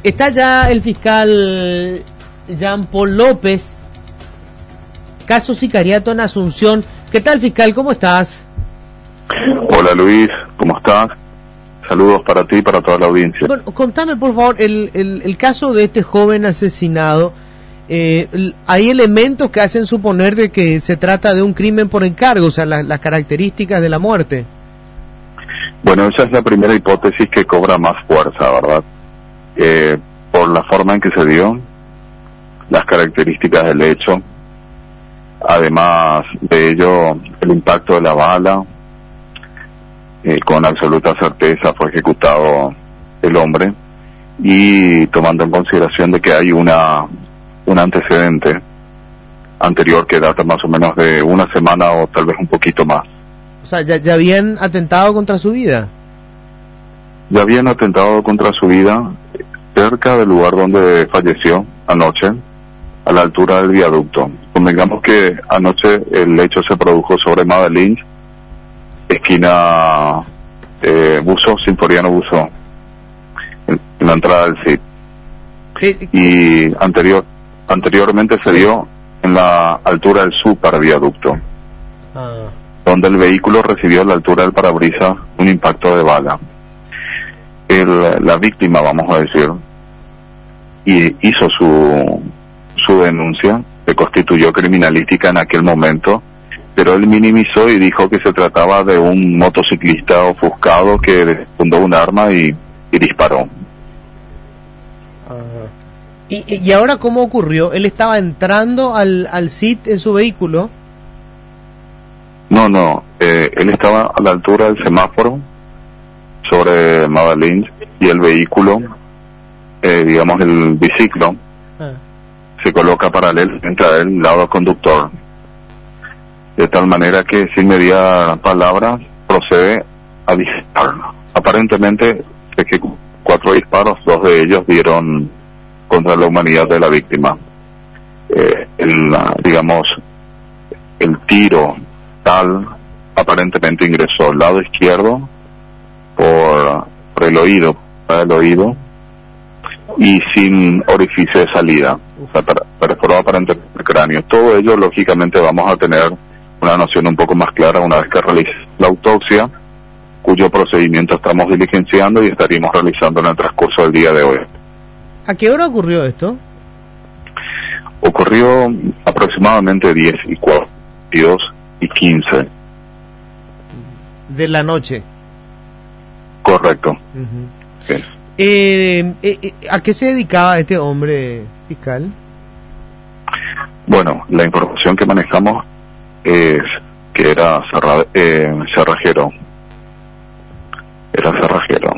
Está ya el fiscal Jean Paul López, caso sicariato en Asunción. ¿Qué tal, fiscal? ¿Cómo estás? Hola Luis, ¿cómo estás? Saludos para ti y para toda la audiencia. Bueno, contame por favor el caso de este joven asesinado. Hay elementos que hacen suponer de que se trata de un crimen por encargo, o sea, las características de la muerte. Bueno, esa es la primera hipótesis que cobra más fuerza, ¿verdad? Por la forma en que se dio, las características del hecho, además de ello, el impacto de la bala, con absoluta certeza fue ejecutado el hombre, y tomando en consideración de que hay un antecedente anterior que data más o menos de una semana o tal vez un poquito más. O sea, ya habían atentado contra su vida. Ya habían atentado contra su vida cerca del lugar donde falleció anoche, a la altura del viaducto. Convengamos que anoche el hecho se produjo sobre Madeleine, esquina Buzo, Sinforiano Buzo, en la entrada del CID. Y anteriormente se dio en la altura del superviaducto, donde el vehículo recibió a la altura del parabrisas un impacto de bala. La víctima, vamos a decir, y hizo su denuncia, se constituyó criminalística en aquel momento, pero él minimizó y dijo que se trataba de un motociclista ofuscado que fundó un arma y disparó. ¿Y ahora cómo ocurrió? ¿Él estaba entrando al CID en su vehículo? No, él estaba a la altura del semáforo sobre Madeleine y el vehículo, digamos el biciclo, se coloca paralelamente a él, lado conductor, de tal manera que sin mediar palabras procede a disparar. Aparentemente se ejecutó 4 disparos, 2 de ellos dieron contra la humanidad de la víctima. El tiro tal aparentemente ingresó al lado izquierdo por el oído, y sin orificio de salida, o sea, perforó aparentemente el cráneo. Todo ello lógicamente vamos a tener una noción un poco más clara una vez que realice la autopsia, cuyo procedimiento estamos diligenciando y estaríamos realizando en el transcurso del día de hoy. ¿A qué hora ocurrió esto? Ocurrió aproximadamente 10:42:15 de la noche. Correcto. Sí. ¿A qué se dedicaba este hombre, fiscal? Bueno, la información que manejamos es que era cerrajero. Era cerrajero.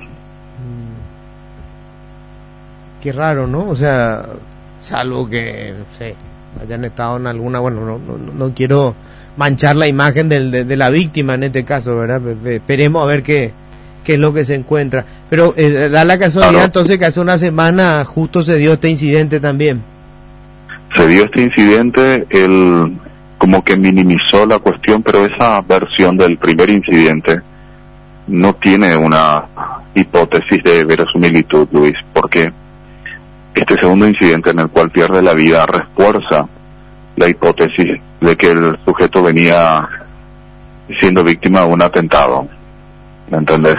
Qué raro, ¿no? O sea, salvo que, no sé, hayan estado en alguna... Bueno, no quiero manchar la imagen de la víctima en este caso, ¿verdad? Esperemos a ver qué es lo que se encuentra. Pero da la casualidad, claro, entonces que hace una semana justo se dio este incidente también. Se dio este incidente, él como que minimizó la cuestión, pero esa versión del primer incidente no tiene una hipótesis de verosimilitud, Luis, porque este segundo incidente en el cual pierde la vida refuerza la hipótesis de que el sujeto venía siendo víctima de un atentado. ¿Me entendés?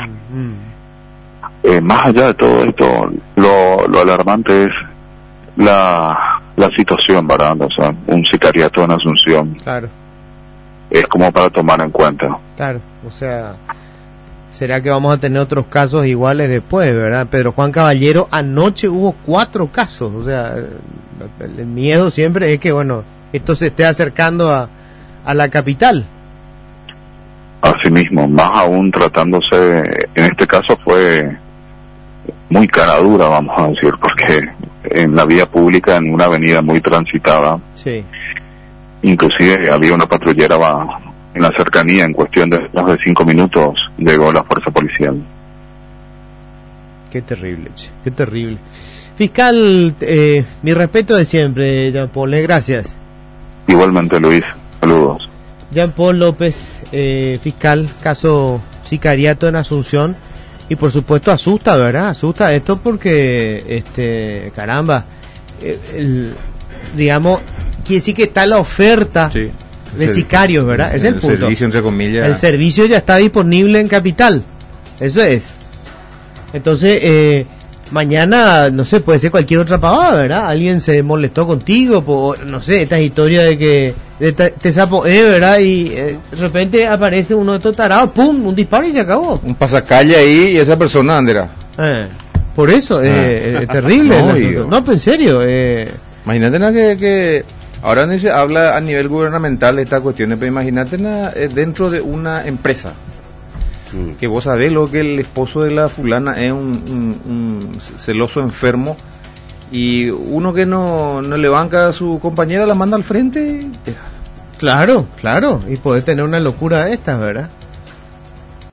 Más allá de todo esto, lo alarmante es la situación, ¿verdad? O sea, un sicariato en Asunción. Claro. Es como para tomar en cuenta. Claro, o sea, ¿será que vamos a tener otros casos iguales después, verdad? Pedro Juan Caballero, anoche hubo 4 casos, o sea, el miedo siempre es que, bueno, esto se esté acercando a la capital. Asimismo, más aún tratándose, en este caso fue muy cara dura, vamos a decir, porque en la vía pública, en una avenida muy transitada, sí, inclusive había una patrullera en la cercanía, en cuestión de más de 5 minutos llegó la fuerza policial. Qué terrible, qué terrible. Fiscal, mi respeto de siempre, Jean Paul, gracias. Igualmente, Luis, saludos. Jean Paul López, fiscal, caso sicariato en Asunción. Y por supuesto asusta, ¿verdad? Asusta esto porque, caramba, digamos, quiere decir que está la oferta de sicarios, ¿verdad? Es el punto. El servicio, entre comillas. El servicio ya está disponible en Capital. Eso es. Entonces, mañana, no sé, puede ser cualquier otra pavada, ¿verdad? Alguien se molestó contigo, no sé, esta historia de que te sapo, ¿verdad? Y de repente aparece uno de estos tarados, ¡pum! Un disparo y se acabó. Un pasacalle ahí y esa persona andará. Por eso, es terrible. No, pues en serio. Imagínate que ahora se habla a nivel gubernamental de estas cuestiones, pero imagínate dentro de una empresa. Que vos sabés lo que el esposo de la fulana es un celoso enfermo y uno que no le banca a su compañera la manda al frente. Claro, y poder tener una locura de estas, ¿verdad?